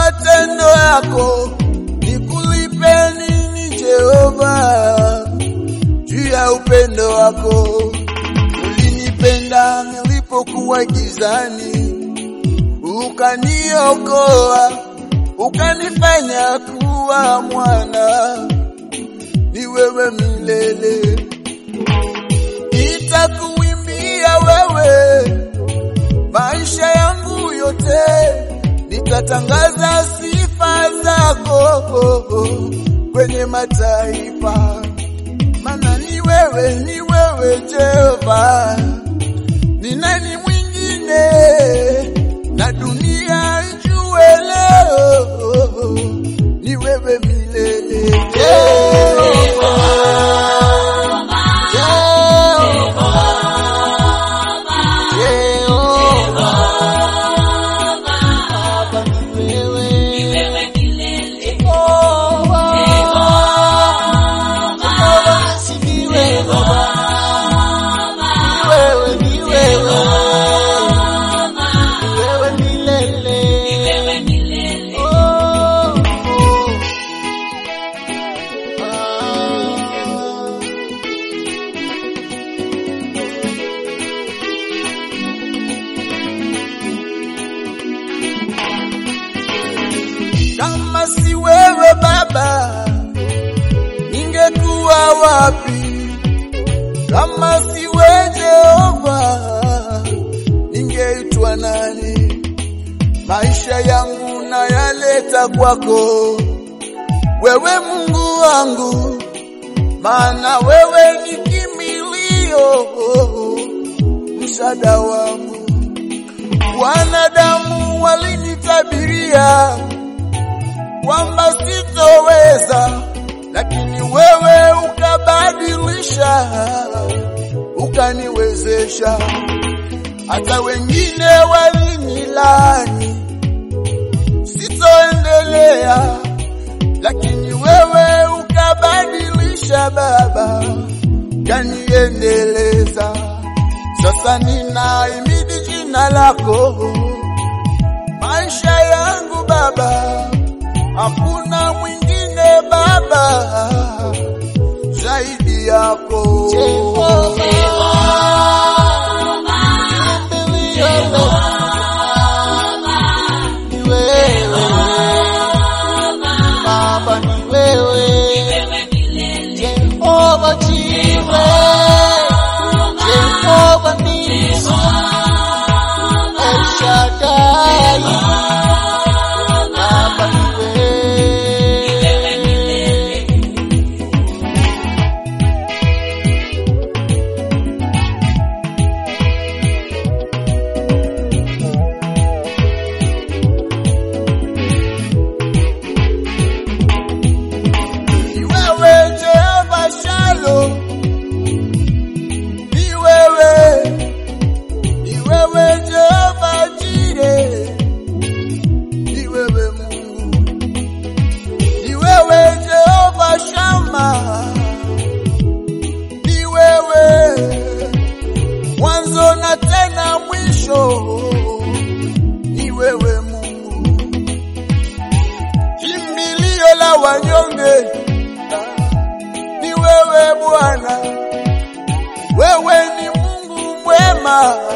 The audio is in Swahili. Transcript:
matendo yako, nikulipe nini Jehova? Juu ya upendo wako, ulinipenda nilipokuwa gizani, ukaniokoa, ukanifanya kuwa mwana. Ni wewe milele, nitakuimbia wewe maisha yangu yote, nitatangaza sifa zako kwenye mataifa. Maana ni wewe Jehova, ni nani mwingine na dunia ijue leo? Ni wewe milele Kama si wewe Baba, ningekuwa wapi? Kama si wewe Jehova, ningeitwa nani? Maisha yangu na yaleta kwako, wewe Mungu wangu, maana wewe ni kimbilio, msaada wangu. Wanadamu walinitabiria kwamba sitoweza, lakini wewe ukabadilisha, ukaniwezesha. Hata wengine walinilani sitoendelea, lakini wewe ukabadilisha Baba, kaniendeleza. Sasa ninaimidi jina lako maisha yangu Baba, hakuna mwingine Baba zaidi yako Jehova. Mwanzo na tena mwisho, ni wewe Mungu, kimbilio la wanyonge, ni wewe Bwana. Wewe ni Mungu mwema,